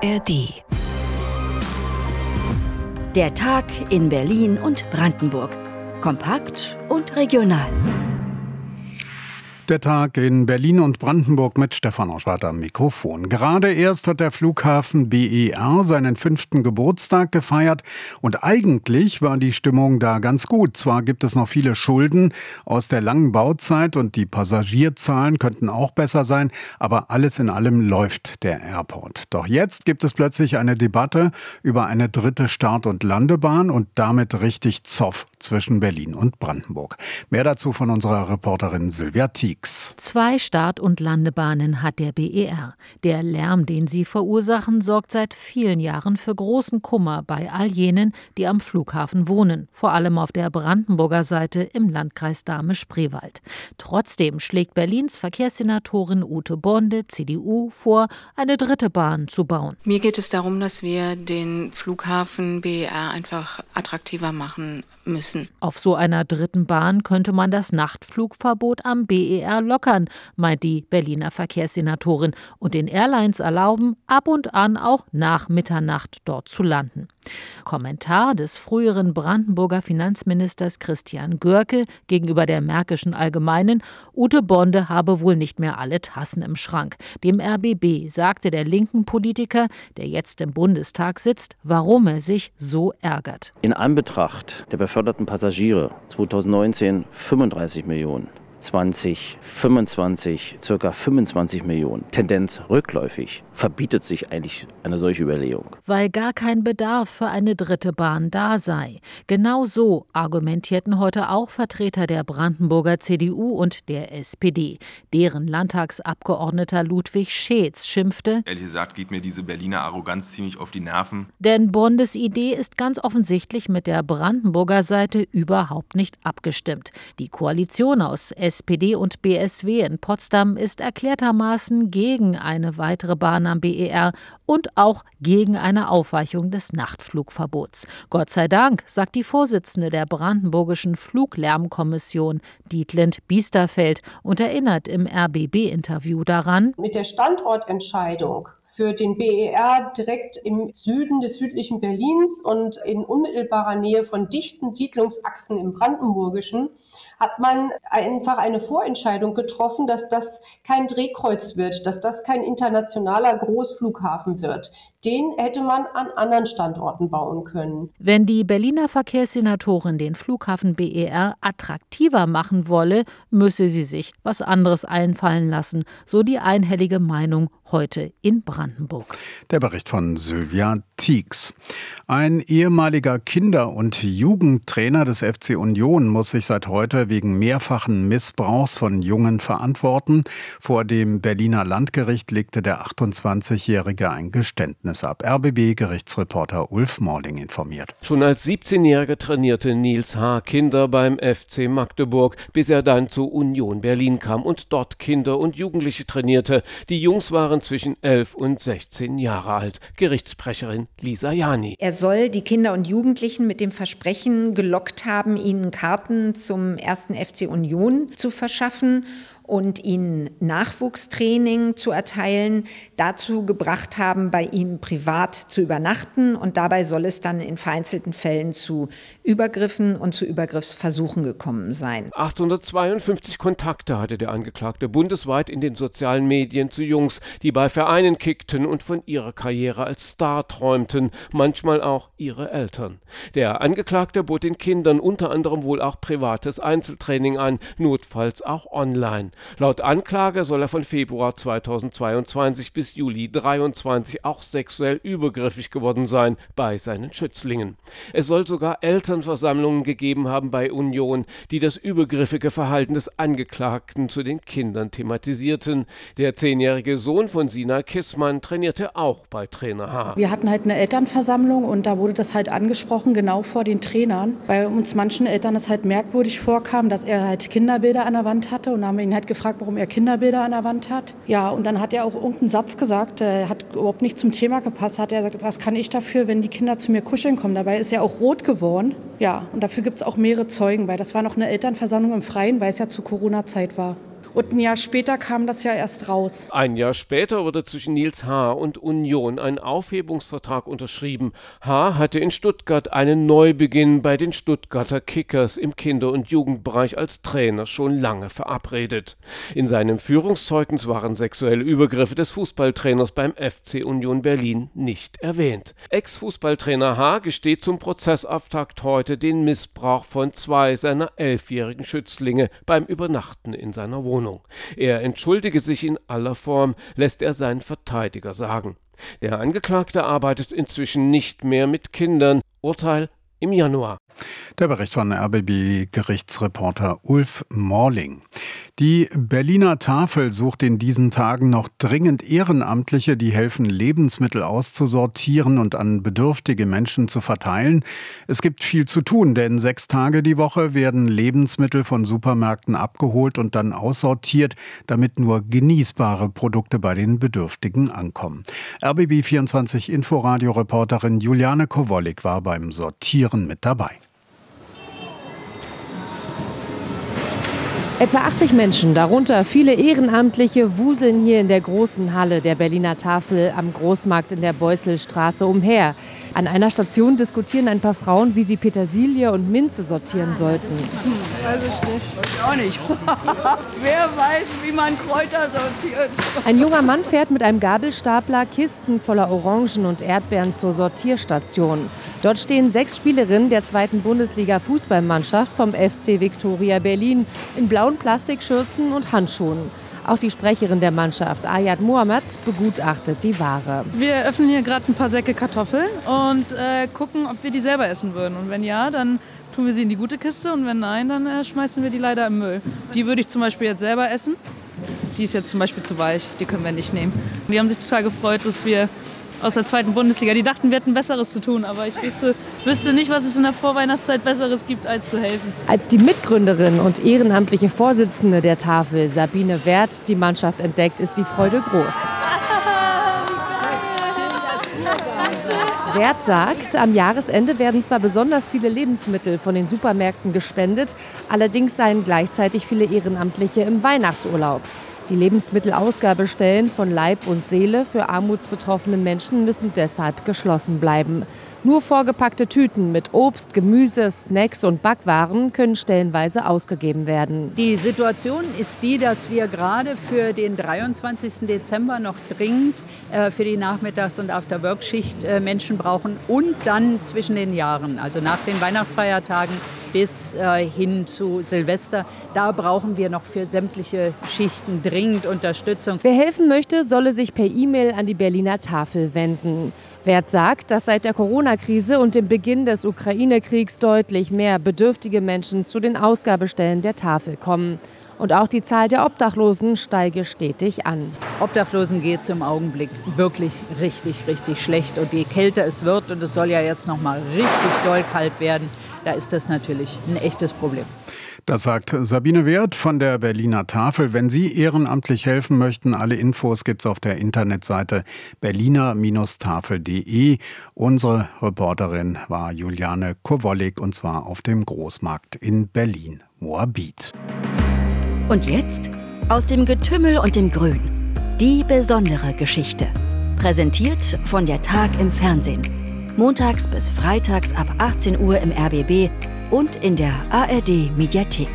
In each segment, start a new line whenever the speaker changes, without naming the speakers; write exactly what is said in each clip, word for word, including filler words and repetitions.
A R D. Der Tag in Berlin und Brandenburg. Kompakt und regional.
Der Tag in Berlin und Brandenburg mit Stefan Oschwart am Mikrofon. Gerade erst hat der Flughafen B E R seinen fünften Geburtstag gefeiert und eigentlich war die Stimmung da ganz gut. Zwar gibt es noch viele Schulden aus der langen Bauzeit und die Passagierzahlen könnten auch besser sein, aber alles in allem läuft der Airport. Doch jetzt gibt es plötzlich eine Debatte über eine dritte Start- und Landebahn und damit richtig Zoff zwischen Berlin und Brandenburg. Mehr dazu von unserer Reporterin Sylvia Tieck.
Zwei Start- und Landebahnen hat der B E R. Der Lärm, den sie verursachen, sorgt seit vielen Jahren für großen Kummer bei all jenen, die am Flughafen wohnen, vor allem auf der Brandenburger Seite im Landkreis Dahme-Spreewald. Trotzdem schlägt Berlins Verkehrssenatorin Ute Bonde, C D U, vor, eine dritte Bahn zu bauen.
Mir geht es darum, dass wir den Flughafen B E R einfach attraktiver machen müssen.
Auf so einer dritten Bahn könnte man das Nachtflugverbot am B E R lockern, meint die Berliner Verkehrssenatorin, und den Airlines erlauben, ab und an auch nach Mitternacht dort zu landen. Kommentar des früheren Brandenburger Finanzministers Christian Görke gegenüber der Märkischen Allgemeinen: Ute Bonde habe wohl nicht mehr alle Tassen im Schrank. Dem R B B sagte der linken Politiker, der jetzt im Bundestag sitzt, warum er sich so ärgert.
In Anbetracht der beförderten Passagiere zwanzig neunzehn fünfunddreißig Millionen, zwanzig fünfundzwanzig ca. fünfundzwanzig Millionen, Tendenz rückläufig, verbietet sich eigentlich eine solche Überlegung.
Weil gar kein Bedarf für eine dritte Bahn da sei. Genau so argumentierten heute auch Vertreter der Brandenburger C D U und der S P D. Deren Landtagsabgeordneter Ludwig Scheetz schimpfte:
Ehrlich gesagt geht mir diese Berliner Arroganz ziemlich auf die Nerven.
Denn Bondes Idee ist ganz offensichtlich mit der Brandenburger Seite überhaupt nicht abgestimmt. Die Koalition aus S P D und B S W in Potsdam ist erklärtermaßen gegen eine weitere Bahn am B E R und auch gegen eine Aufweichung des Nachtflugverbots. Gott sei Dank, sagt die Vorsitzende der Brandenburgischen Fluglärmkommission, Dietlind Biesterfeld, und erinnert im R B B-Interview daran:
Mit der Standortentscheidung für den B E R direkt im Süden des südlichen Berlins und in unmittelbarer Nähe von dichten Siedlungsachsen im Brandenburgischen hat man einfach eine Vorentscheidung getroffen, dass das kein Drehkreuz wird, dass das kein internationaler Großflughafen wird. Den hätte man an anderen Standorten bauen können.
Wenn die Berliner Verkehrssenatorin den Flughafen B E R attraktiver machen wolle, müsse sie sich was anderes einfallen lassen, so die einhellige Meinung heute in Brandenburg.
Der Bericht von Sylvia Tieck. Ein ehemaliger Kinder- und Jugendtrainer des F C Union muss sich seit heute wegen mehrfachen Missbrauchs von Jungen verantworten. Vor dem Berliner Landgericht legte der achtundzwanzigjährige ein Geständnis ab. R B B-Gerichtsreporter Ulf Morling informiert.
Schon als siebzehnjähriger trainierte Nils H. Kinder beim F C Magdeburg, bis er dann zu Union Berlin kam und dort Kinder und Jugendliche trainierte. Die Jungs waren zwischen elf und sechzehn Jahre alt. Gerichtssprecherin Lisa Jani.
Er soll die Kinder und Jugendlichen mit dem Versprechen gelockt haben, ihnen Karten zum ersten F C Union zu verschaffen und ihnen Nachwuchstraining zu erteilen, dazu gebracht haben, bei ihm privat zu übernachten, und dabei soll es dann in vereinzelten Fällen zu Übergriffen und zu Übergriffsversuchen gekommen sein.
achthundertzweiundfünfzig Kontakte hatte der Angeklagte bundesweit in den sozialen Medien zu Jungs, die bei Vereinen kickten und von ihrer Karriere als Star träumten, manchmal auch ihre Eltern. Der Angeklagte bot den Kindern unter anderem wohl auch privates Einzeltraining an, notfalls auch online. Laut Anklage soll er von Februar zweitausendzweiundzwanzig bis Juli dreiundzwanzig auch sexuell übergriffig geworden sein bei seinen Schützlingen. Es soll sogar Elternversammlungen gegeben haben bei Union, die das übergriffige Verhalten des Angeklagten zu den Kindern thematisierten. Der zehnjährige Sohn von Sina Kissmann trainierte auch bei Trainer H.
Wir hatten halt eine Elternversammlung und da wurde das halt angesprochen, genau vor den Trainern, weil uns manchen Eltern es halt merkwürdig vorkam, dass er halt Kinderbilder an der Wand hatte, und haben ihn halt gefragt, warum er Kinderbilder an der Wand hat. Ja, und dann hat er auch irgendeinen Satz gesagt, der hat überhaupt nicht zum Thema gepasst. Hat er gesagt, was kann ich dafür, wenn die Kinder zu mir kuscheln kommen? Dabei ist er auch rot geworden. Ja, und dafür gibt es auch mehrere Zeugen, weil das war noch eine Elternversammlung im Freien, weil es ja zu Corona-Zeit war. Und ein Jahr später kam das ja erst raus.
Ein Jahr später wurde zwischen Nils H. und Union ein Aufhebungsvertrag unterschrieben. H. hatte in Stuttgart einen Neubeginn bei den Stuttgarter Kickers im Kinder- und Jugendbereich als Trainer schon lange verabredet. In seinem Führungszeugnis waren sexuelle Übergriffe des Fußballtrainers beim F C Union Berlin nicht erwähnt. Ex-Fußballtrainer H. gesteht zum Prozessauftakt heute den Missbrauch von zwei seiner elfjährigen Schützlinge beim Übernachten in seiner Wohnung. Er entschuldige sich in aller Form, lässt er seinen Verteidiger sagen. Der Angeklagte arbeitet inzwischen nicht mehr mit Kindern. Urteil im Januar.
Der Bericht von R B B-Gerichtsreporter Ulf Morling. Die Berliner Tafel sucht in diesen Tagen noch dringend Ehrenamtliche, die helfen, Lebensmittel auszusortieren und an bedürftige Menschen zu verteilen. Es gibt viel zu tun, denn sechs Tage die Woche werden Lebensmittel von Supermärkten abgeholt und dann aussortiert, damit nur genießbare Produkte bei den Bedürftigen ankommen. R B B vierundzwanzig Inforadio-Reporterin Juliane Kowollik war beim Sortieren mit dabei.
Etwa achtzig Menschen, darunter viele Ehrenamtliche, wuseln hier in der großen Halle der Berliner Tafel am Großmarkt in der Beusselstraße umher. An einer Station diskutieren ein paar Frauen, wie sie Petersilie und Minze sortieren sollten.
Hm, weiß ich nicht. Weiß ich auch nicht. Wer weiß, wie man Kräuter sortiert.
Ein junger Mann fährt mit einem Gabelstapler Kisten voller Orangen und Erdbeeren zur Sortierstation. Dort stehen sechs Spielerinnen der zweiten Bundesliga-Fußballmannschaft vom F C Viktoria Berlin in blauen Plastikschürzen und Handschuhen. Auch die Sprecherin der Mannschaft, Ayat Mohammed, begutachtet die Ware.
Wir öffnen hier gerade ein paar Säcke Kartoffeln und äh, gucken, ob wir die selber essen würden. Und wenn ja, dann tun wir sie in die gute Kiste und wenn nein, dann äh, schmeißen wir die leider im Müll. Die würde ich zum Beispiel jetzt selber essen. Die ist jetzt zum Beispiel zu weich, die können wir nicht nehmen. Die haben sich total gefreut, dass wir aus der zweiten Bundesliga, die dachten, wir hätten Besseres zu tun, aber ich wüsste, wüsste nicht, was es in der Vorweihnachtszeit Besseres gibt, als zu helfen.
Als die Mitgründerin und ehrenamtliche Vorsitzende der Tafel, Sabine Werth, die Mannschaft entdeckt, ist die Freude groß. Werth sagt, am Jahresende werden zwar besonders viele Lebensmittel von den Supermärkten gespendet, allerdings seien gleichzeitig viele Ehrenamtliche im Weihnachtsurlaub. Die Lebensmittelausgabestellen von Leib und Seele für armutsbetroffene Menschen müssen deshalb geschlossen bleiben. Nur vorgepackte Tüten mit Obst, Gemüse, Snacks und Backwaren können stellenweise ausgegeben werden.
Die Situation ist die, dass wir gerade für den dreiundzwanzigsten Dezember noch dringend äh, für die Nachmittags- und After-Work-Schicht äh, Menschen brauchen und dann zwischen den Jahren, also nach den Weihnachtsfeiertagen bis äh, hin zu Silvester. Da brauchen wir noch für sämtliche Schichten dringend Unterstützung.
Wer helfen möchte, solle sich per E-Mail an die Berliner Tafel wenden. Werth sagt, dass seit der Corona-Krise und dem Beginn des Ukraine-Kriegs deutlich mehr bedürftige Menschen zu den Ausgabestellen der Tafel kommen. Und auch die Zahl der Obdachlosen steige stetig an.
Obdachlosen geht es im Augenblick wirklich richtig, richtig schlecht. Und je kälter es wird, und es soll ja jetzt noch mal richtig doll kalt werden, da ist das natürlich ein echtes Problem.
Das sagt Sabine Werth von der Berliner Tafel. Wenn Sie ehrenamtlich helfen möchten, alle Infos gibt's auf der Internetseite berliner Tafel punkt de. Unsere Reporterin war Juliane Kowollik und zwar auf dem Großmarkt in Berlin-Moabit.
Und jetzt aus dem Getümmel und dem Grün. Die besondere Geschichte. Präsentiert von der Tag im Fernsehen. Montags bis freitags ab achtzehn Uhr im R B B und in der A R D-Mediathek.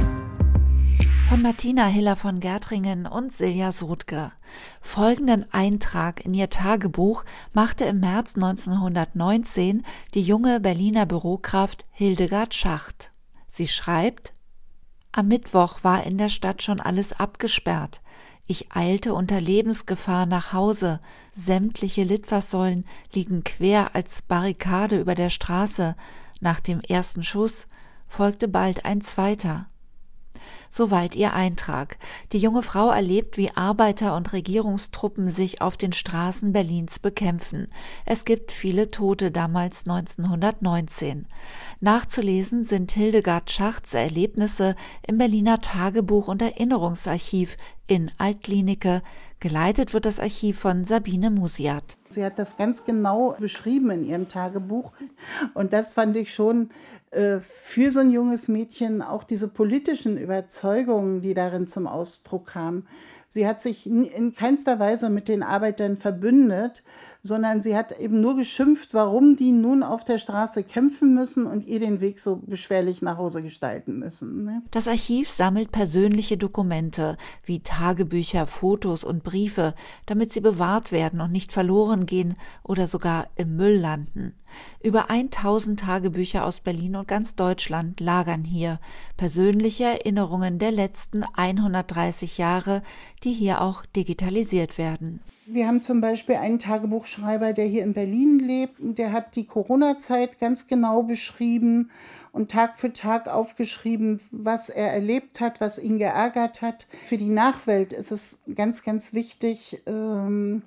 Von Martina Hiller von Gärtringen und Silja Sodke. Folgenden Eintrag in ihr Tagebuch machte im März neunzehnhundertneunzehn die junge Berliner Bürokraft Hildegard Schacht. Sie schreibt: Am Mittwoch war in der Stadt schon alles abgesperrt. Ich eilte unter Lebensgefahr nach Hause. Sämtliche Litfaßsäulen liegen quer als Barrikade über der Straße. Nach dem ersten Schuss folgte bald ein zweiter. Soweit ihr Eintrag. Die junge Frau erlebt, wie Arbeiter- und Regierungstruppen sich auf den Straßen Berlins bekämpfen. Es gibt viele Tote damals neunzehnhundertneunzehn. Nachzulesen sind Hildegard Schachts Erlebnisse im Berliner Tagebuch- und Erinnerungsarchiv in Altlinike. Geleitet wird das Archiv von Sabine Musiat.
Sie hat das ganz genau beschrieben in ihrem Tagebuch und das fand ich schon äh, für so ein junges Mädchen auch diese politischen Überzeugungen Überzeugung, die darin zum Ausdruck kam. Sie hat sich in keinster Weise mit den Arbeitern verbündet, sondern sie hat eben nur geschimpft, warum die nun auf der Straße kämpfen müssen und ihr den Weg so beschwerlich nach Hause gestalten müssen. Ne?
Das Archiv sammelt persönliche Dokumente wie Tagebücher, Fotos und Briefe, damit sie bewahrt werden und nicht verloren gehen oder sogar im Müll landen. Über tausend Tagebücher aus Berlin und ganz Deutschland lagern hier. Persönliche Erinnerungen der letzten hundertdreißig Jahre, die hier auch digitalisiert werden.
Wir haben zum Beispiel einen Tagebuchschreiber, der hier in Berlin lebt. Der hat die Corona-Zeit ganz genau beschrieben und Tag für Tag aufgeschrieben, was er erlebt hat, was ihn geärgert hat. Für die Nachwelt ist es ganz, ganz wichtig, ähm,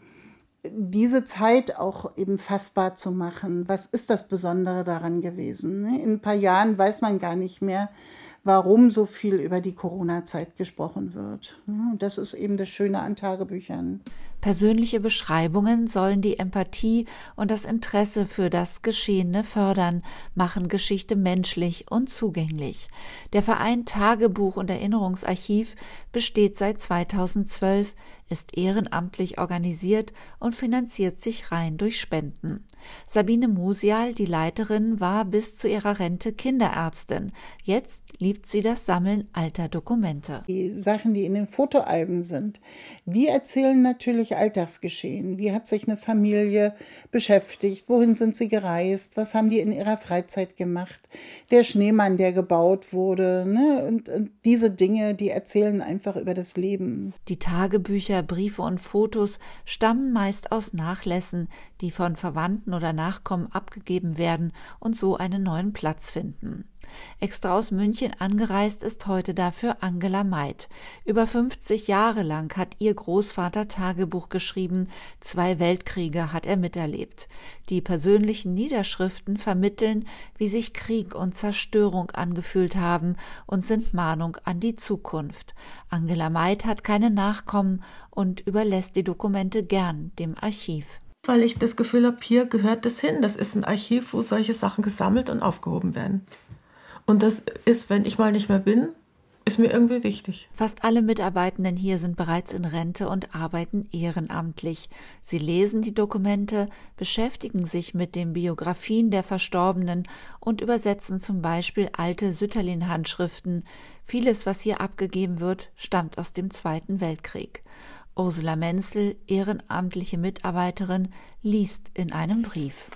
diese Zeit auch eben fassbar zu machen. Was ist das Besondere daran gewesen? In ein paar Jahren weiß man gar nicht mehr, warum so viel über die Corona-Zeit gesprochen wird. Das ist eben das Schöne an Tagebüchern.
Persönliche Beschreibungen sollen die Empathie und das Interesse für das Geschehene fördern, machen Geschichte menschlich und zugänglich. Der Verein Tagebuch und Erinnerungsarchiv besteht seit zweitausendzwölf, ist ehrenamtlich organisiert und finanziert sich rein durch Spenden. Sabine Musial, die Leiterin, war bis zu ihrer Rente Kinderärztin. Jetzt liebt sie das Sammeln alter Dokumente.
Die Sachen, die in den Fotoalben sind, die erzählen natürlich Alltagsgeschehen. Wie hat sich eine Familie beschäftigt? Wohin sind sie gereist? Was haben die in ihrer Freizeit gemacht? Der Schneemann, der gebaut wurde, ne? und, und diese Dinge, die erzählen einfach über das Leben.
Die Tagebücher, Briefe und Fotos stammen meist aus Nachlässen, die von Verwandten oder Nachkommen abgegeben werden und so einen neuen Platz finden. Extra aus München angereist ist heute dafür Angela Meid. Über fünfzig Jahre lang hat ihr Großvater Tagebuch geschrieben, zwei Weltkriege hat er miterlebt. Die persönlichen Niederschriften vermitteln, wie sich Krieg und Zerstörung angefühlt haben und sind Mahnung an die Zukunft. Angela Meid hat keine Nachkommen und überlässt die Dokumente gern dem Archiv.
Weil ich das Gefühl habe, hier gehört das hin. Das ist ein Archiv, wo solche Sachen gesammelt und aufgehoben werden. Und das ist, wenn ich mal nicht mehr bin, ist mir irgendwie wichtig.
Fast alle Mitarbeitenden hier sind bereits in Rente und arbeiten ehrenamtlich. Sie lesen die Dokumente, beschäftigen sich mit den Biografien der Verstorbenen und übersetzen zum Beispiel alte Sütterlin-Handschriften. Vieles, was hier abgegeben wird, stammt aus dem Zweiten Weltkrieg. Ursula Menzel, ehrenamtliche Mitarbeiterin, liest in einem Brief.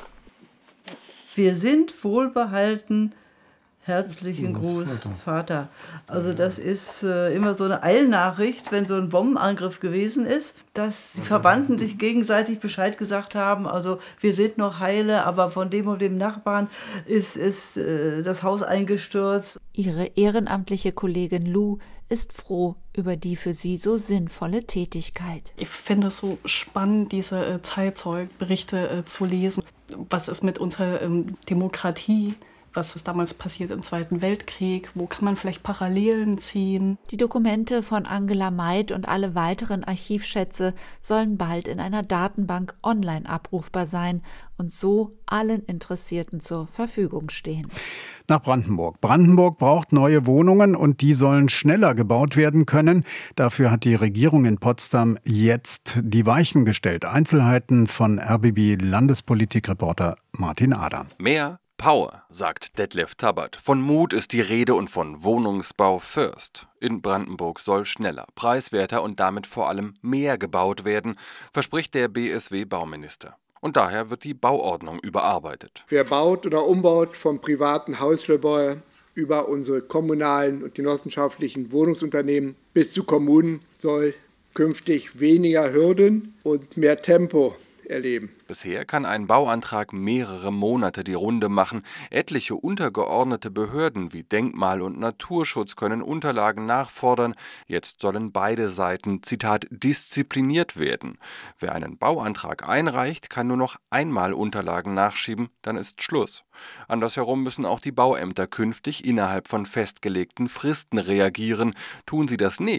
Wir sind wohlbehalten. Herzlichen Gruß, Vater. Vater. Also das ist äh, immer so eine Eilnachricht, wenn so ein Bombenangriff gewesen ist, dass die Verwandten sich gegenseitig Bescheid gesagt haben, also wir sind noch heile, aber von dem und dem Nachbarn ist, ist äh, das Haus eingestürzt.
Ihre ehrenamtliche Kollegin Lou ist froh über die für sie so sinnvolle Tätigkeit.
Ich finde es so spannend, diese äh, Zeitzeugberichte äh, zu lesen. Was ist mit unserer ähm, Demokratie? Was ist damals passiert im Zweiten Weltkrieg? Wo kann man vielleicht Parallelen ziehen?
Die Dokumente von Angela Meid und alle weiteren Archivschätze sollen bald in einer Datenbank online abrufbar sein und so allen Interessierten zur Verfügung stehen.
Nach Brandenburg. Brandenburg braucht neue Wohnungen und die sollen schneller gebaut werden können. Dafür hat die Regierung in Potsdam jetzt die Weichen gestellt. Einzelheiten von R B B-Landespolitikreporter Martin Adam.
Mehr Power, sagt Detlef Tabbert. Von Mut ist die Rede und von Wohnungsbau first. In Brandenburg soll schneller, preiswerter und damit vor allem mehr gebaut werden, verspricht der B S W-Bauminister. Und daher wird die Bauordnung überarbeitet.
Wer baut oder umbaut, vom privaten Hausverbauer über unsere kommunalen und genossenschaftlichen Wohnungsunternehmen bis zu Kommunen, soll künftig weniger Hürden und mehr Tempo erleben.
Bisher kann ein Bauantrag mehrere Monate die Runde machen. Etliche untergeordnete Behörden wie Denkmal- und Naturschutz können Unterlagen nachfordern. Jetzt sollen beide Seiten, Zitat, diszipliniert werden. Wer einen Bauantrag einreicht, kann nur noch einmal Unterlagen nachschieben, dann ist Schluss. Andersherum müssen auch die Bauämter künftig innerhalb von festgelegten Fristen reagieren. Tun sie das nicht,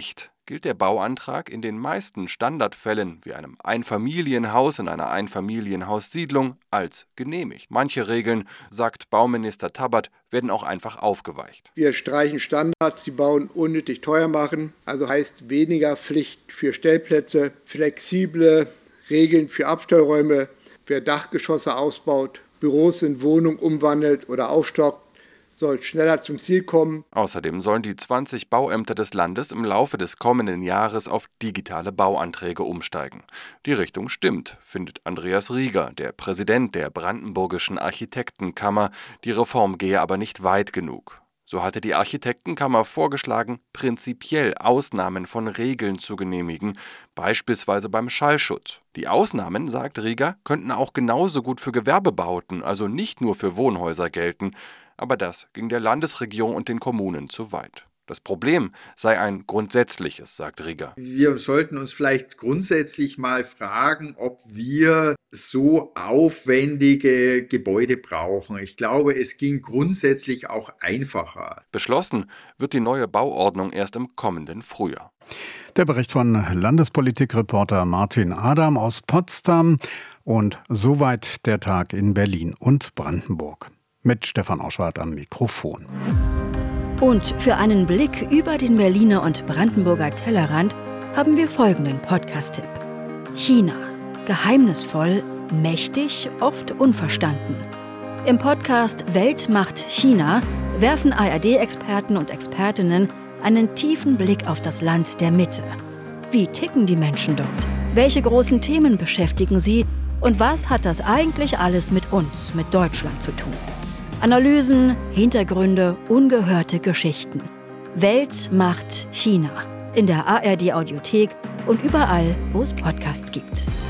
gilt der Bauantrag in den meisten Standardfällen wie einem Einfamilienhaus in einer Einfamilienhaussiedlung als genehmigt. Manche Regeln, sagt Bauminister Tabbert, werden auch einfach aufgeweicht.
Wir streichen Standards, die Bauen unnötig teuer machen, also heißt weniger Pflicht für Stellplätze, flexible Regeln für Abstellräume, wer Dachgeschosse ausbaut, Büros in Wohnungen umwandelt oder aufstockt, soll schneller zum Ziel kommen.
Außerdem sollen die zwanzig Bauämter des Landes im Laufe des kommenden Jahres auf digitale Bauanträge umsteigen. Die Richtung stimmt, findet Andreas Rieger, der Präsident der Brandenburgischen Architektenkammer. Die Reform gehe aber nicht weit genug. So hatte die Architektenkammer vorgeschlagen, prinzipiell Ausnahmen von Regeln zu genehmigen, beispielsweise beim Schallschutz. Die Ausnahmen, sagt Rieger, könnten auch genauso gut für Gewerbebauten, also nicht nur für Wohnhäuser gelten. Aber das ging der Landesregierung und den Kommunen zu weit. Das Problem sei ein grundsätzliches, sagt Rieger.
Wir sollten uns vielleicht grundsätzlich mal fragen, ob wir so aufwendige Gebäude brauchen. Ich glaube, es ging grundsätzlich auch einfacher.
Beschlossen wird die neue Bauordnung erst im kommenden Frühjahr.
Der Bericht von Landespolitikreporter Martin Adam aus Potsdam. Und soweit der Tag in Berlin und Brandenburg. Mit Stefan Oschwart am Mikrofon.
Und für einen Blick über den Berliner und Brandenburger Tellerrand haben wir folgenden Podcast-Tipp. China. Geheimnisvoll, mächtig, oft unverstanden. Im Podcast Welt macht China werfen A R D-Experten und Expertinnen einen tiefen Blick auf das Land der Mitte. Wie ticken die Menschen dort? Welche großen Themen beschäftigen sie? Und was hat das eigentlich alles mit uns, mit Deutschland zu tun? Analysen, Hintergründe, ungehörte Geschichten. Welt macht China. In der A R D-Audiothek und überall, wo es Podcasts gibt.